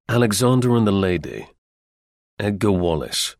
Alexander and the Lady. Edgar Wallace.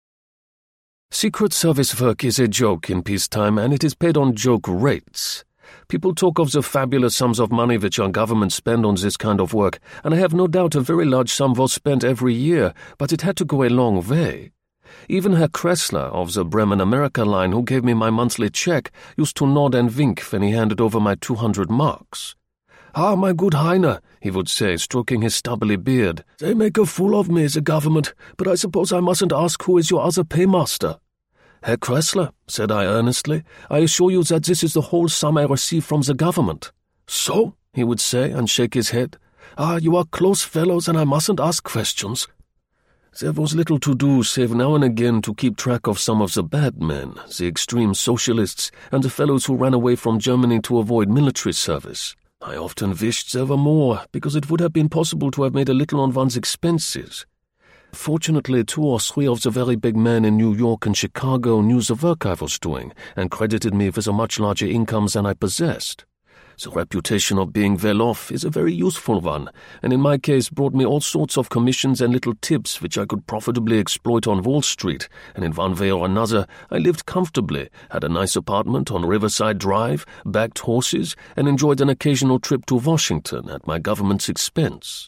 Secret Service work is a joke in peacetime, and it is paid on joke rates. People talk of the fabulous sums of money which our government spend on this kind of work, and I have no doubt a very large sum was spent every year, but it had to go a long way. Even Herr Kressler of the Bremen America line, who gave me my monthly check, used to nod and wink when he handed over my 200 marks. "Ah, my good Heine," he would say, stroking his stubbly beard, "they make a fool of me, the government, but I suppose I mustn't ask who is your other paymaster." "Herr Kressler," said I earnestly, "I assure you that this is the whole sum I receive from the government." "So?" he would say, and shake his head. "Ah, you are close fellows, and I mustn't ask questions." There was little to do save now and again to keep track of some of the bad men, the extreme socialists, and the fellows who ran away from Germany to avoid military service. I often wished there were more, because it would have been possible to have made a little on one's expenses. Fortunately, 2 or 3 of the very big men in New York and Chicago knew the work I was doing, and credited me with a much larger income than I possessed. The reputation of being well off is a very useful one, and in my case brought me all sorts of commissions and little tips which I could profitably exploit on Wall Street, and in one way or another I lived comfortably, had a nice apartment on Riverside Drive, backed horses, and enjoyed an occasional trip to Washington at my government's expense.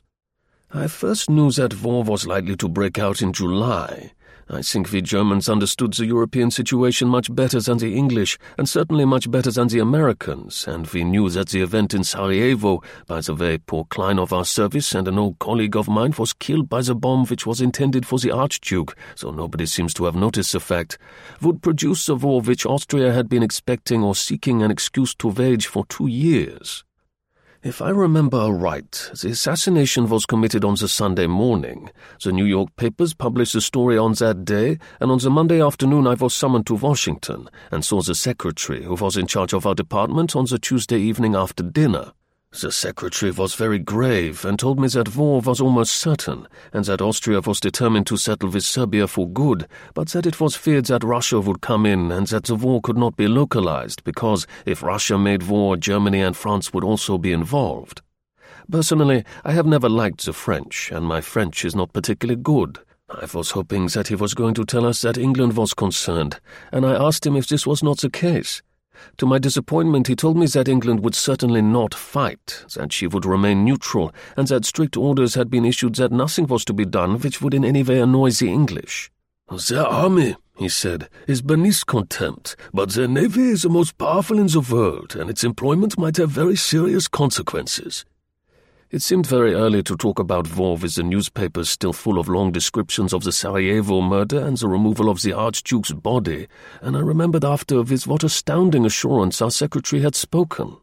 I first knew that war was likely to break out in July. I think we Germans understood the European situation much better than the English, and certainly much better than the Americans, and we knew that the event in Sarajevo, by the way, poor Klein of our service and an old colleague of mine was killed by the bomb which was intended for the Archduke, so nobody seems to have noticed the fact, would produce the war which Austria had been expecting or seeking an excuse to wage for 2 years. If I remember right, the assassination was committed on the Sunday morning. The New York papers published the story on that day, and on the Monday afternoon I was summoned to Washington and saw the secretary, who was in charge of our department, on the Tuesday evening after dinner. The secretary was very grave and told me that war was almost certain, and that Austria was determined to settle with Serbia for good, but that it was feared that Russia would come in and that the war could not be localized because, if Russia made war, Germany and France would also be involved. Personally, I have never liked the French, and my French is not particularly good. I was hoping that he was going to tell us that England was concerned, and I asked him if this was not the case. To my disappointment, he told me that England would certainly not fight, that she would remain neutral, and that strict orders had been issued that nothing was to be done which would in any way annoy the English. "Their army," he said, "is beneath contempt, but their navy is the most powerful in the world, and its employment might have very serious consequences." It seemed very early to talk about war with the newspapers still full of long descriptions of the Sarajevo murder and the removal of the Archduke's body, and I remembered after with what astounding assurance our secretary had spoken.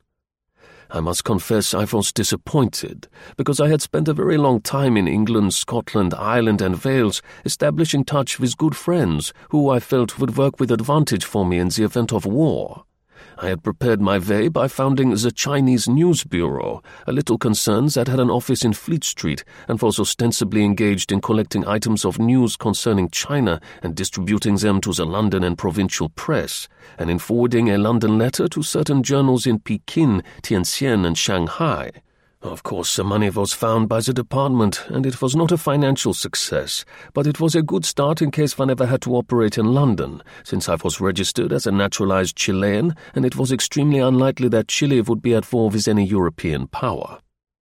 I must confess I was disappointed, because I had spent a very long time in England, Scotland, Ireland, and Wales, establishing touch with good friends who I felt would work with advantage for me in the event of war. I had prepared my way by founding the Chinese News Bureau, a little concern that had an office in Fleet Street and was ostensibly engaged in collecting items of news concerning China and distributing them to the London and provincial press, and in forwarding a London letter to certain journals in Pekin, Tientsin, and Shanghai. Of course, the money was found by the department, and it was not a financial success, but it was a good start in case one ever had to operate in London, since I was registered as a naturalized Chilean, and it was extremely unlikely that Chile would be at war with any European power.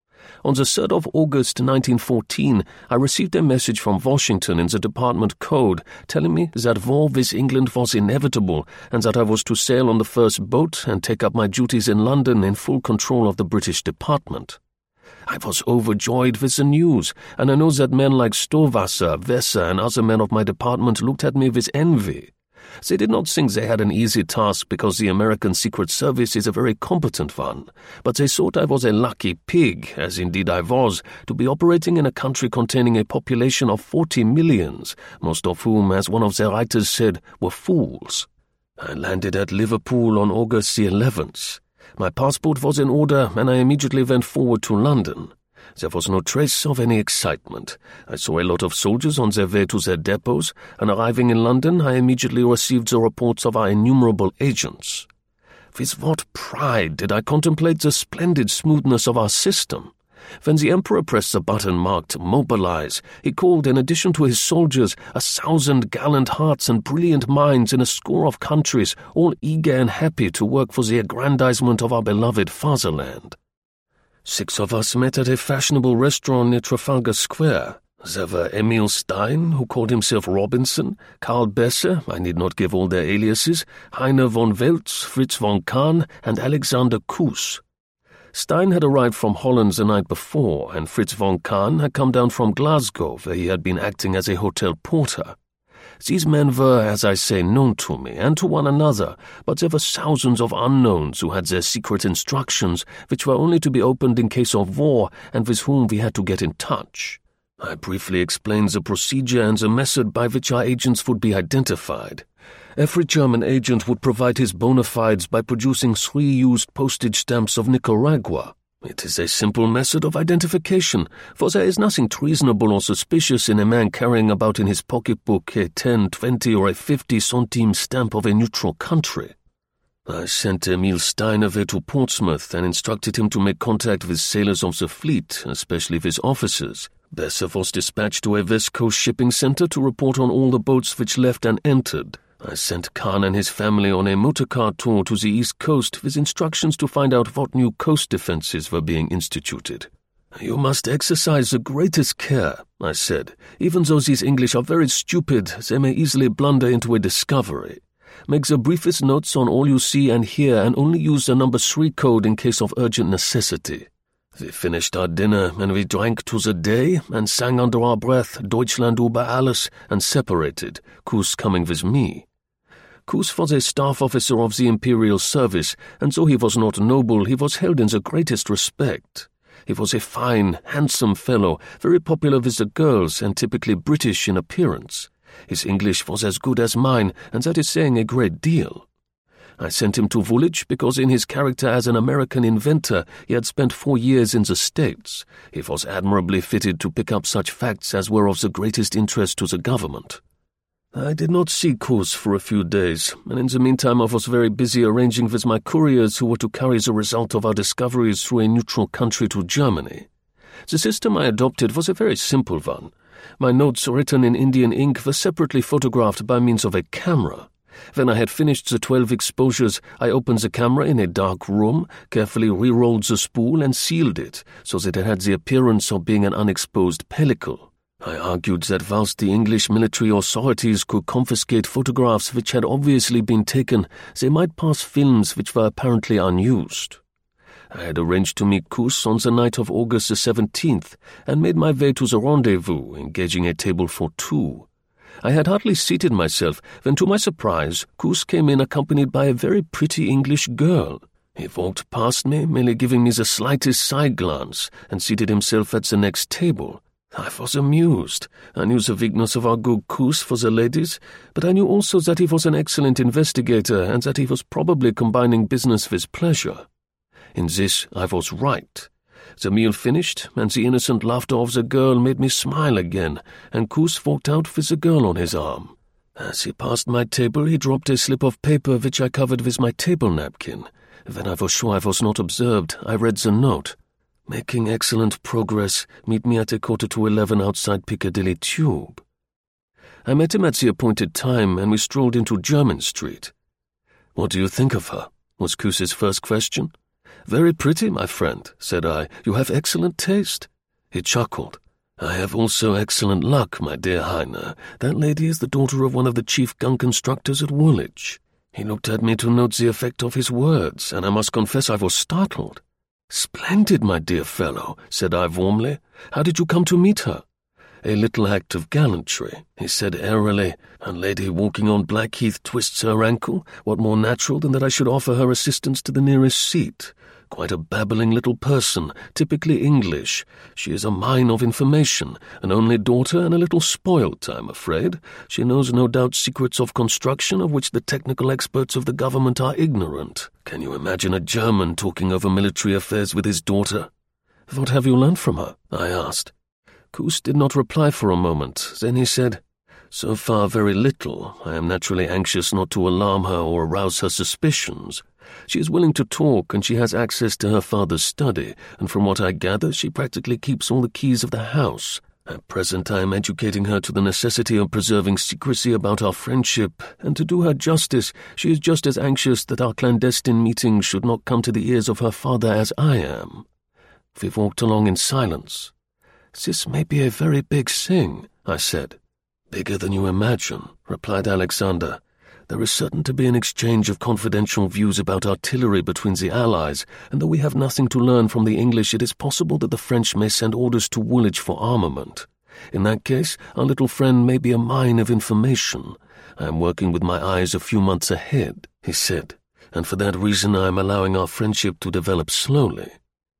On the 3rd of August 1914, I received a message from Washington in the department code telling me that war with England was inevitable and that I was to sail on the first boat and take up my duties in London in full control of the British department. I was overjoyed with the news, and I know that men like Stowasser, Wesser, and other men of my department looked at me with envy. They did not think they had an easy task because the American Secret Service is a very competent one, but they thought I was a lucky pig, as indeed I was, to be operating in a country containing a population of 40 millions, most of whom, as one of their writers said, were fools. I landed at Liverpool on August the 11th. My passport was in order, and I immediately went forward to London. There was no trace of any excitement. I saw a lot of soldiers on their way to their depots, and arriving in London, I immediately received the reports of our innumerable agents. With what pride did I contemplate the splendid smoothness of our system! When the Emperor pressed the button marked Mobilize, he called, in addition to his soldiers, 1,000 gallant hearts and brilliant minds in a score of countries, all eager and happy to work for the aggrandizement of our beloved fatherland. 6 of us met at a fashionable restaurant near Trafalgar Square. There were Emil Stein, who called himself Robinson, Karl Besse, I need not give all their aliases, Heine von Welz, Fritz von Kahn, and Alexander Kuss. Stein had arrived from Holland the night before, and Fritz von Kahn had come down from Glasgow, where he had been acting as a hotel porter. These men were, as I say, known to me and to one another, but there were thousands of unknowns who had their secret instructions, which were only to be opened in case of war, and with whom we had to get in touch. I briefly explained the procedure and the method by which our agents would be identified. Every German agent would provide his bona fides by producing 3 used postage stamps of Nicaragua. It is a simple method of identification, for there is nothing treasonable or suspicious in a man carrying about in his pocketbook a 10, 20, or a 50 centime stamp of a neutral country. I sent Emil Stein away to Portsmouth and instructed him to make contact with sailors of the fleet, especially with officers. Besse was dispatched to a West Coast shipping center to report on all the boats which left and entered. I sent Kahn and his family on a motorcar tour to the East Coast with instructions to find out what new coast defenses were being instituted. "You must exercise the greatest care," I said. "Even though these English are very stupid, they may easily blunder into a discovery. Make the briefest notes on all you see and hear and only use the number 3 code in case of urgent necessity." We finished our dinner and we drank to the day and sang under our breath Deutschland über alles and separated, Kuss coming with me. Kuss was a staff officer of the Imperial Service, and though he was not noble, he was held in the greatest respect. He was a fine, handsome fellow, very popular with the girls and typically British in appearance. His English was as good as mine, and that is saying a great deal. I sent him to Woolwich because in his character as an American inventor he had spent 4 years in the States. He was admirably fitted to pick up such facts as were of the greatest interest to the government. I did not see Kuss for a few days, and in the meantime I was very busy arranging with my couriers who were to carry the result of our discoveries through a neutral country to Germany. The system I adopted was a very simple one. My notes written in Indian ink were separately photographed by means of a camera. When I had finished the 12 exposures, I opened the camera in a dark room, carefully re-rolled the spool and sealed it, so that it had the appearance of being an unexposed pellicle. I argued that whilst the English military authorities could confiscate photographs which had obviously been taken, they might pass films which were apparently unused. I had arranged to meet Kuss on the night of August the 17th, and made my way to the rendezvous, engaging a table for 2. I had hardly seated myself when, to my surprise, Kuss came in accompanied by a very pretty English girl. He walked past me, merely giving me the slightest side glance, and seated himself at the next table. I was amused. I knew the weakness of our good Kuss for the ladies, but I knew also that he was an excellent investigator and that he was probably combining business with pleasure. In this I was right. The meal finished, and the innocent laughter of the girl made me smile again, and Kuss walked out with the girl on his arm. As he passed my table, he dropped a slip of paper which I covered with my table napkin. When I was sure I was not observed, I read the note. "Making excellent progress. Meet me at 11:15 outside Piccadilly Tube." I met him at the appointed time, and we strolled into Jermyn Street. "What do you think of her?" was Kuss's first question. "Very pretty, my friend," said I. "You have excellent taste." He chuckled. "I have also excellent luck, my dear Heine. That lady is the daughter of one of the chief gun constructors at Woolwich." He looked at me to note the effect of his words, and I must confess I was startled. "Splendid, my dear fellow," said I warmly. "How did you come to meet her?" "A little act of gallantry," he said airily. "A lady walking on Blackheath twists her ankle. What more natural than that I should offer her assistance to the nearest seat? Quite a babbling little person, typically English. She is a mine of information, an only daughter and a little spoilt, I'm afraid. She knows no doubt secrets of construction of which the technical experts of the government are ignorant. Can you imagine a German talking over military affairs with his daughter?" "What have you learned from her?" I asked. Kuss did not reply for a moment. Then he said, So far, very little. I am naturally anxious not to alarm her or arouse her suspicions. She is willing to talk, and she has access to her father's study, and from what I gather, she practically keeps all the keys of the house. At present, I am educating her to the necessity of preserving secrecy about our friendship, and to do her justice, she is just as anxious that our clandestine meeting should not come to the ears of her father as I am. We walked along in silence. This may be a very big thing, I said. Bigger than you imagine, replied Alexander. There is certain to be an exchange of confidential views about artillery between the Allies, and though we have nothing to learn from the English, it is possible that the French may send orders to Woolwich for armament. In that case, our little friend may be a mine of information. I am working with my eyes a few months ahead, he said, and for that reason I am allowing our friendship to develop slowly.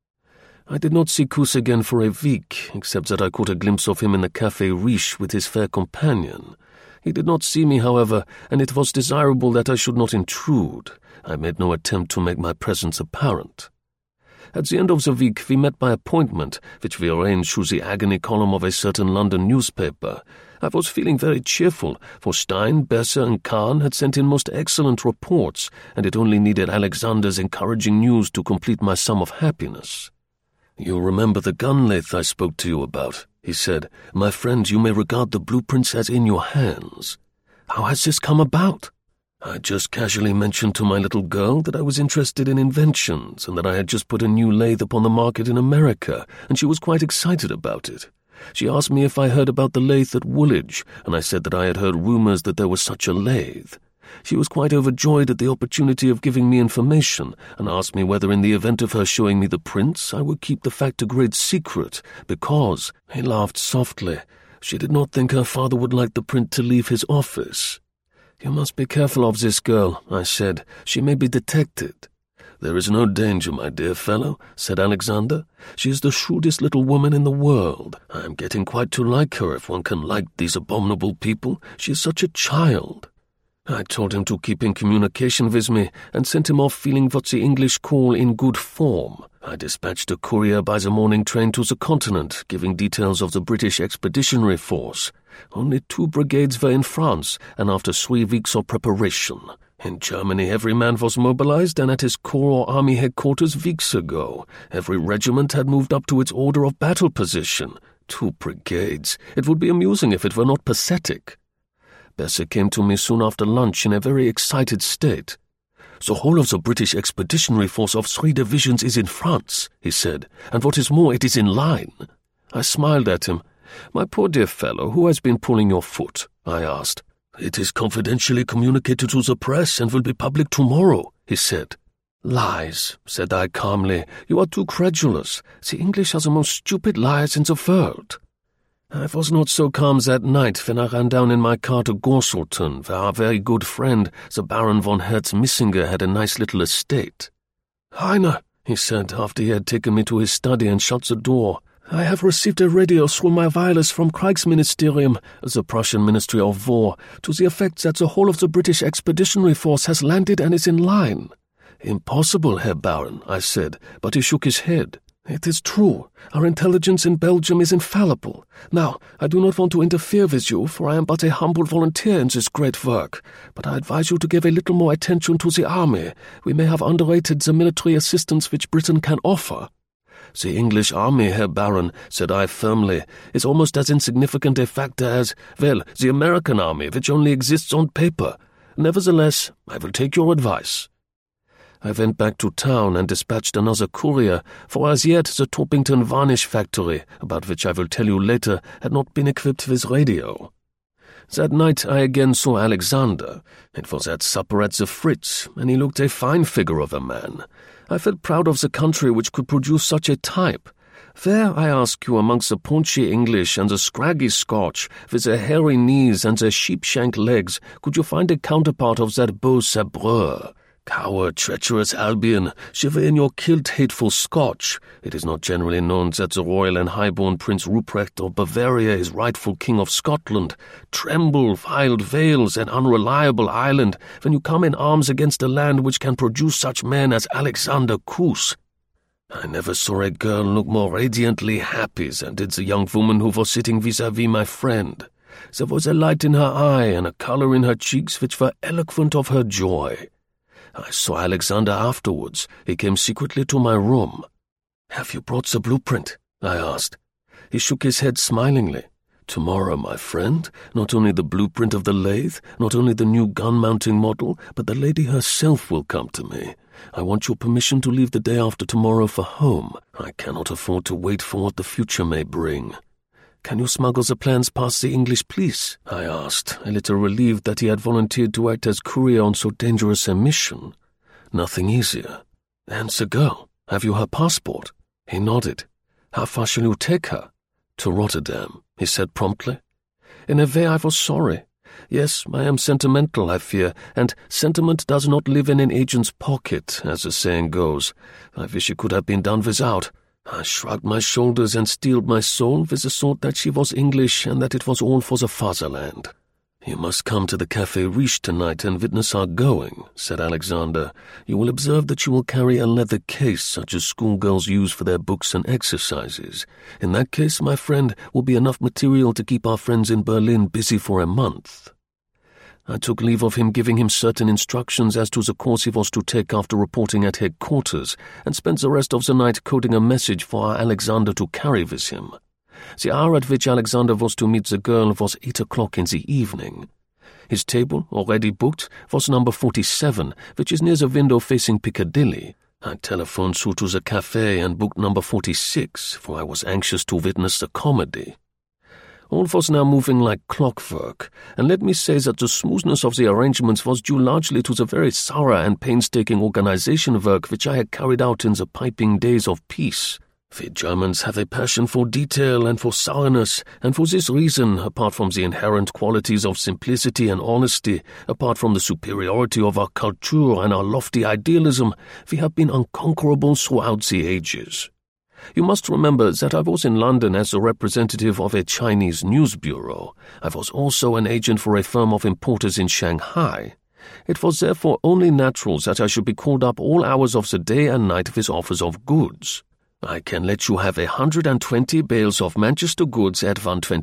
I did not see Kuss again for a week, except that I caught a glimpse of him in the Café Riche with his fair companion. He did not see me, however, and it was desirable that I should not intrude. I made no attempt to make my presence apparent. At the end of the week, we met by appointment, which we arranged through the agony column of a certain London newspaper. I was feeling very cheerful, for Stein, Besser, and Kahn had sent in most excellent reports, and it only needed Alexander's encouraging news to complete my sum of happiness. "You remember the gun lathe I spoke to you about?" he said. "My friend, you may regard the blueprints as in your hands." "How has this come about?" "I just casually mentioned to my little girl that I was interested in inventions and that I had just put a new lathe upon the market in America, and she was quite excited about it. She asked me if I heard about the lathe at Woolwich, and I said that I had heard rumors that there was such a lathe. She was quite overjoyed at the opportunity of giving me information, and asked me whether in the event of her showing me the prints I would keep the fact a great secret, because," he laughed softly, "she did not think her father would like the print to leave his office." "You must be careful of this girl," I said. "She may be detected." "There is no danger, my dear fellow," said Alexander. "She is the shrewdest little woman in the world. I am getting quite to like her, if one can like these abominable people. She is such a child." I told him to keep in communication with me, and sent him off feeling what the English call in good form. I dispatched a courier by the morning train to the continent, giving details of the British Expeditionary Force. Only 2 brigades were in France, and after 3 weeks of preparation. In Germany, every man was mobilized and at his corps or army headquarters weeks ago. Every regiment had moved up to its order of battle position. 2 brigades. It would be amusing if it were not pathetic. Besser came to me soon after lunch in a very excited state. "The whole of the British Expeditionary Force of 3 divisions is in France," he said, "and what is more, it is in line." I smiled at him. "My poor dear fellow, who has been pulling your foot?" I asked. "It is confidentially communicated to the press and will be public tomorrow," he said. "Lies," said I calmly. "You are too credulous. The English are the most stupid liars in the world." I was not so calm that night when I ran down in my car to Gorselton, where our very good friend, the Baron von Hertz-Missinger, had a nice little estate. "Heine," he said, after he had taken me to his study and shut the door, "I have received a radio through my wireless from Kriegsministerium, the Prussian Ministry of War, to the effect that the whole of the British Expeditionary Force has landed and is in line." "Impossible, Herr Baron," I said, but he shook his head. "It is true. Our intelligence in Belgium is infallible. Now, I do not want to interfere with you, for I am but a humble volunteer in this great work, but I advise you to give a little more attention to the army. We may have underrated the military assistance which Britain can offer." "The English army, Herr Baron," said I firmly, "is almost as insignificant a factor as, well, the American army, which only exists on paper. Nevertheless, I will take your advice." I went back to town and dispatched another courier, for as yet the Toppington varnish factory, about which I will tell you later, had not been equipped with radio. That night I again saw Alexander. It was at supper at the Fritz, and he looked a fine figure of a man. I felt proud of the country which could produce such a type. Where, I ask you, amongst the paunchy English and the scraggy Scotch, with their hairy knees and their sheep-shank legs, could you find a counterpart of that beau sabreur? Coward, treacherous Albion, shiver in your kilt, hateful Scotch. It is not generally known that the royal and high-born Prince Ruprecht of Bavaria is rightful King of Scotland. Tremble, wild Wales, and unreliable Ireland, when you come in arms against a land which can produce such men as Alexander Kuss. I never saw a girl look more radiantly happy than did the young woman who was sitting vis-à-vis my friend. There was a light in her eye and a color in her cheeks which were eloquent of her joy. I saw Alexander afterwards. He came secretly to my room. "Have you brought the blueprint?" I asked. He shook his head smilingly. "Tomorrow, my friend, not only the blueprint of the lathe, not only the new gun-mounting model, but the lady herself will come to me. I want your permission to leave the day after tomorrow for home. I cannot afford to wait for what the future may bring." "Can you smuggle the plans past the English police?" I asked, a little relieved that he had volunteered to act as courier on so dangerous a mission. "Nothing easier." "And the girl, have you her passport?" He nodded. "How far shall you take her?" "To Rotterdam," he said promptly. In a way I was sorry. Yes, I am sentimental, I fear, and sentiment does not live in an agent's pocket, as the saying goes. I wish it could have been done without. I shrugged my shoulders and steeled my soul with the thought that she was English and that it was all for the fatherland. "You must come to the Café Riche tonight and witness our going," said Alexander. "You will observe that you will carry a leather case such as schoolgirls use for their books and exercises. In that case, my friend, will be enough material to keep our friends in Berlin busy for a month." I took leave of him, giving him certain instructions as to the course he was to take after reporting at headquarters, and spent the rest of the night coding a message for our Alexander to carry with him. The hour at which Alexander was to meet the girl was 8 o'clock in the evening. His table, already booked, was number 47, which is near the window facing Piccadilly. I telephoned through to the café and booked number 46, for I was anxious to witness the comedy. All was now moving like clockwork, and let me say that the smoothness of the arrangements was due largely to the very thorough and painstaking organization work which I had carried out in the piping days of peace. We Germans have a passion for detail and for thoroughness, and for this reason, apart from the inherent qualities of simplicity and honesty, apart from the superiority of our culture and our lofty idealism, we have been unconquerable throughout the ages. You must remember that I was in London as the representative of a Chinese news bureau. I was also an agent for a firm of importers in Shanghai. It was therefore only natural that I should be called up all hours of the day and night with offers of goods. "I can let you have 120 bales of Manchester goods at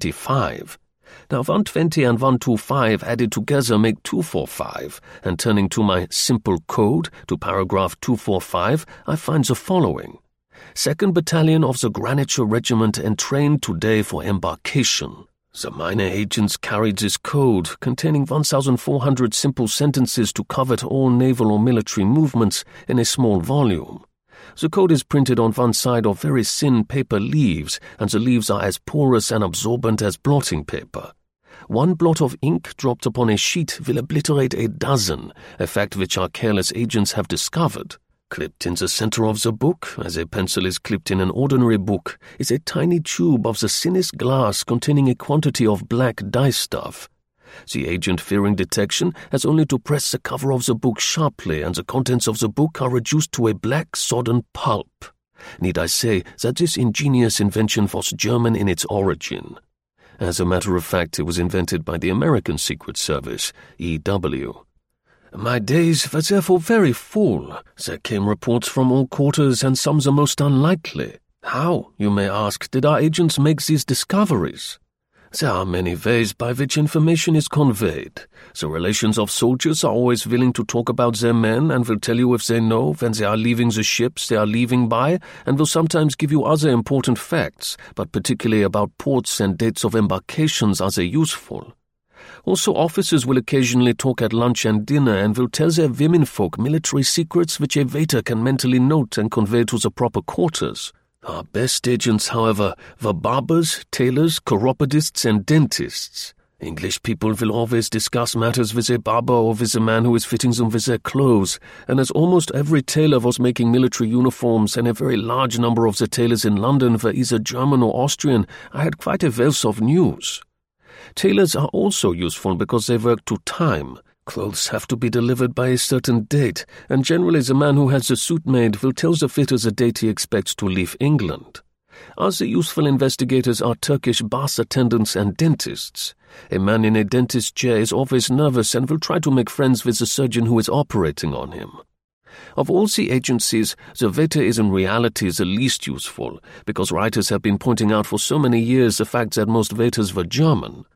125. Now 120 and 125 added together make 245, and turning to my simple code, to paragraph 245, I find the following. 2nd Battalion of the Greenwich Regiment entrained today for embarkation." The minor agents carried this code, containing 1,400 simple sentences to cover all naval or military movements, in a small volume. The code is printed on one side of very thin paper leaves, and the leaves are as porous and absorbent as blotting paper. One blot of ink dropped upon a sheet will obliterate a dozen, a fact which our careless agents have discovered. Clipped in the center of the book, as a pencil is clipped in an ordinary book, is a tiny tube of the thinnest glass containing a quantity of black dye-stuff. The agent, fearing detection, has only to press the cover of the book sharply, and the contents of the book are reduced to a black sodden pulp. Need I say that this ingenious invention was German in its origin? As a matter of fact, it was invented by the American Secret Service, EW. My days were therefore very full. There came reports from all quarters, and some the most unlikely. How, you may ask, did our agents make these discoveries? There are many ways by which information is conveyed. The relations of soldiers are always willing to talk about their men and will tell you if they know when they are leaving the ships they are leaving by, and will sometimes give you other important facts, but particularly about ports and dates of embarkations are they useful. Also, officers will occasionally talk at lunch and dinner and will tell their womenfolk military secrets which a waiter can mentally note and convey to the proper quarters. Our best agents, however, were barbers, tailors, chiropodists, and dentists. English people will always discuss matters with a barber or with a man who is fitting them with their clothes, and as almost every tailor was making military uniforms and a very large number of the tailors in London were either German or Austrian, I had quite a wealth of news. Tailors are also useful because they work to time. Clothes have to be delivered by a certain date, and generally the man who has the suit made will tell the fitter the date he expects to leave England. Other useful investigators are Turkish bath attendants and dentists. A man in a dentist's chair is always nervous and will try to make friends with the surgeon who is operating on him. Of all the agencies, the waiter is in reality the least useful, because writers have been pointing out for so many years the fact that most waiters were German.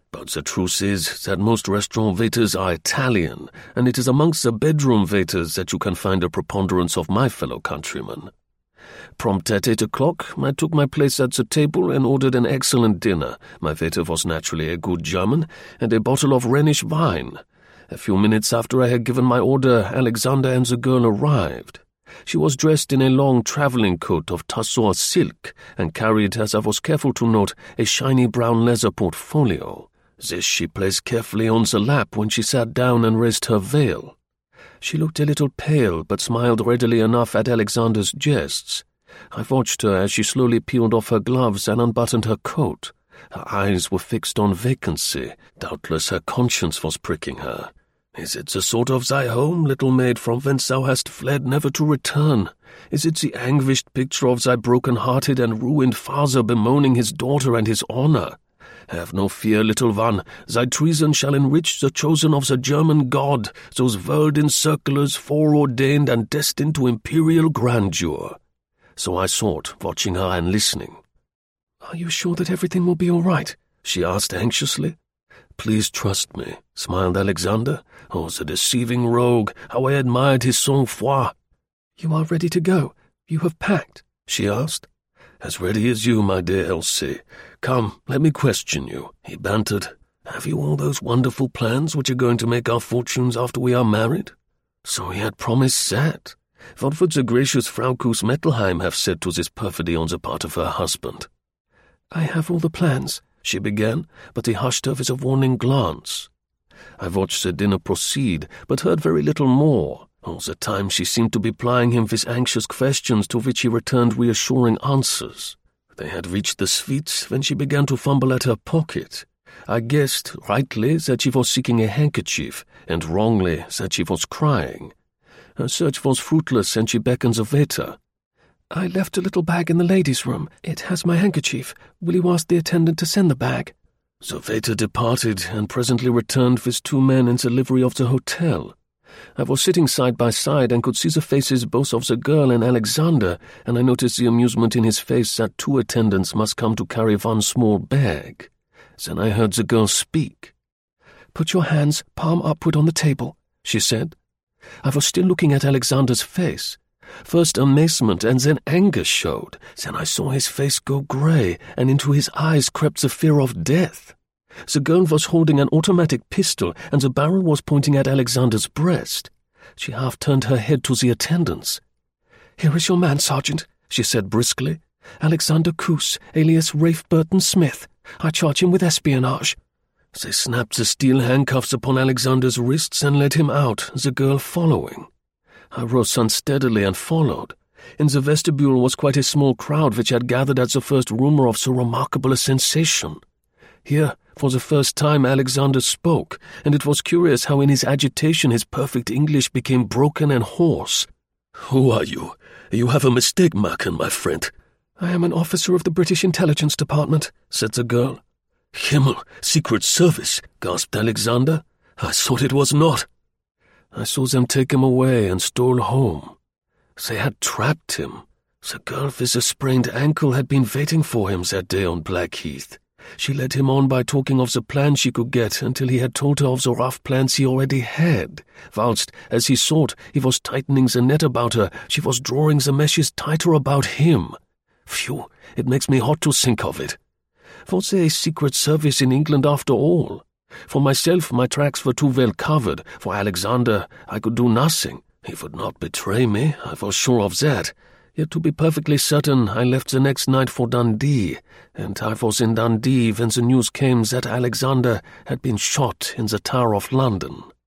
But the truth is that most restaurant waiters are Italian, and it is amongst the bedroom waiters that you can find a preponderance of my fellow countrymen. Prompt at 8 o'clock, I took my place at the table and ordered an excellent dinner. My waiter was naturally a good German, and a bottle of Rhenish wine. A few minutes after I had given my order, Alexander and the girl arrived. She was dressed in a long travelling coat of tussore silk, and carried, as I was careful to note, a shiny brown leather portfolio. This she placed carefully on the lap when she sat down and raised her veil. She looked a little pale, but smiled readily enough at Alexander's jests. I watched her as she slowly peeled off her gloves and unbuttoned her coat. Her eyes were fixed on vacancy. Doubtless her conscience was pricking her. Is it the sort of thy home, little maid, from whence thou hast fled never to return? Is it the anguished picture of thy broken-hearted and ruined father bemoaning his daughter and his honour? Have no fear, little one, thy treason shall enrich the chosen of the German God, those world-encirclers foreordained and destined to imperial grandeur. So I thought, watching her and listening. Are you sure that everything will be all right? She asked anxiously. Please trust me, smiled Alexander. Oh, the deceiving rogue, how I admired his sang-froid. You are ready to go? You have packed? She asked. As ready as you, my dear Elsie. Come, let me question you, he bantered. Have you all those wonderful plans which are going to make our fortunes after we are married? So he had promised that. What would the gracious Frau Kuss Mettelheim have said to this perfidy on the part of her husband? I have all the plans, she began, but he hushed her with a warning glance. I watched the dinner proceed, but heard very little more. All the time she seemed to be plying him with anxious questions to which he returned reassuring answers. They had reached the suite when she began to fumble at her pocket. I guessed, rightly, that she was seeking a handkerchief, and wrongly, that she was crying. Her search was fruitless, and she beckoned the waiter. I left a little bag in the ladies' room. It has my handkerchief. Will you ask the attendant to send the bag? The waiter departed, and presently returned with two men in the livery of the hotel. I was sitting side by side and could see the faces both of the girl and Alexander, and I noticed the amusement in his face that two attendants must come to carry one small bag. Then I heard the girl speak. Put your hands palm upward on the table, she said. I was still looking at Alexander's face. First amazement and then anger showed. Then I saw his face go grey, and into his eyes crept the fear of death. The girl was holding an automatic pistol, and the barrel was pointing at Alexander's breast. She half turned her head to the attendants. "Here is your man, Sergeant," she said briskly. "Alexander Kuss, alias Rafe Burton Smith. I charge him with espionage." They snapped the steel handcuffs upon Alexander's wrists and led him out, the girl following. I rose unsteadily and followed. In the vestibule was quite a small crowd which had gathered at the first rumour of so remarkable a sensation. Here, for the first time, Alexander spoke, and it was curious how in his agitation his perfect English became broken and hoarse. "Who are you? You have a mistake, Marken, my friend." "I am an officer of the British Intelligence Department," said the girl. "Himmel, Secret Service," gasped Alexander. "I thought it was not." I saw them take him away and stole home. They had trapped him. The girl with the sprained ankle had been waiting for him that day on Blackheath. She led him on by talking of the plans she could get until he had told her of the rough plans he already had, whilst, as he thought, he was tightening the net about her, she was drawing the meshes tighter about him. Phew, it makes me hot to think of it. Was there a secret service in England after all? For myself, my tracks were too well covered. For Alexander, I could do nothing. He would not betray me, I was sure of that. Yet to be perfectly certain, I left the next night for Dundee, and I was in Dundee when the news came that Alexander had been shot in the Tower of London.